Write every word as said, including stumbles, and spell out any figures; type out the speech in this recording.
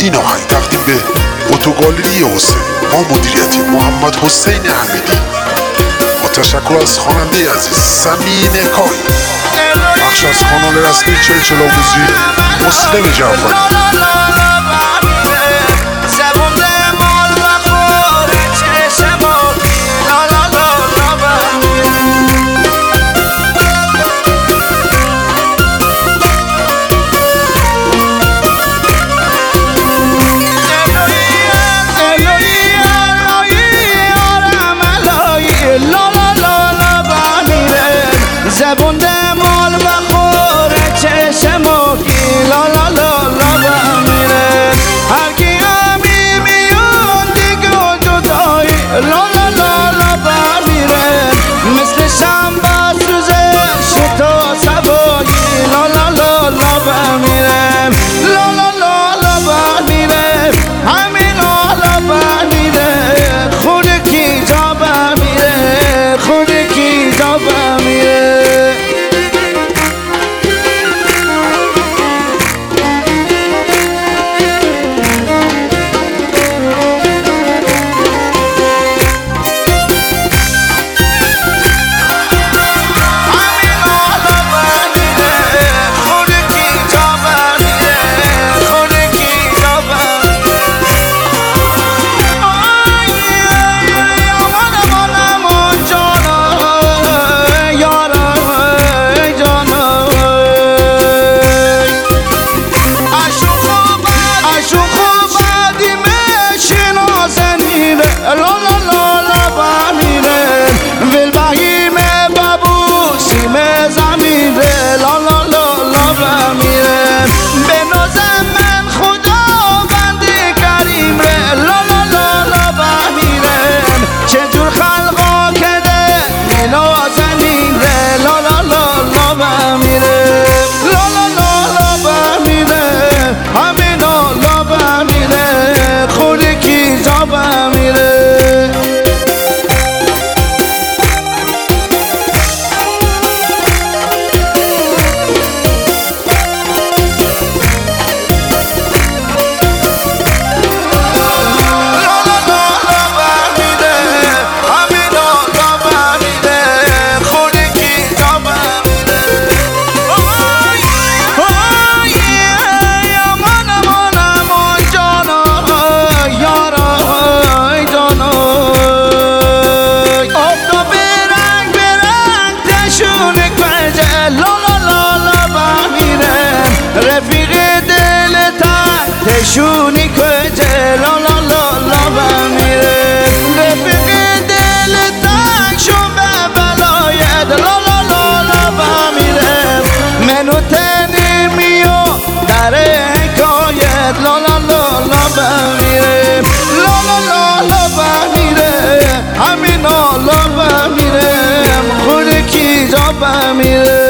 این آهنگ تقدیم به اتوگالری حسین با مدیریت محمد حسین حمیدی با تشکر از خواننده عزیز سمین کایی. بخش از کانال رسمی چلچل آموزی مسلم جعفری. شونی کجه لا لا لا لا بمیره رفیق دل تنگ شون به بلایت لا لا لا لا بمیره منو تنمیو در حکایت لا لا لا لا بمیره لا لا لا لا بمیره همین لا بمیره خود کی جا بمیره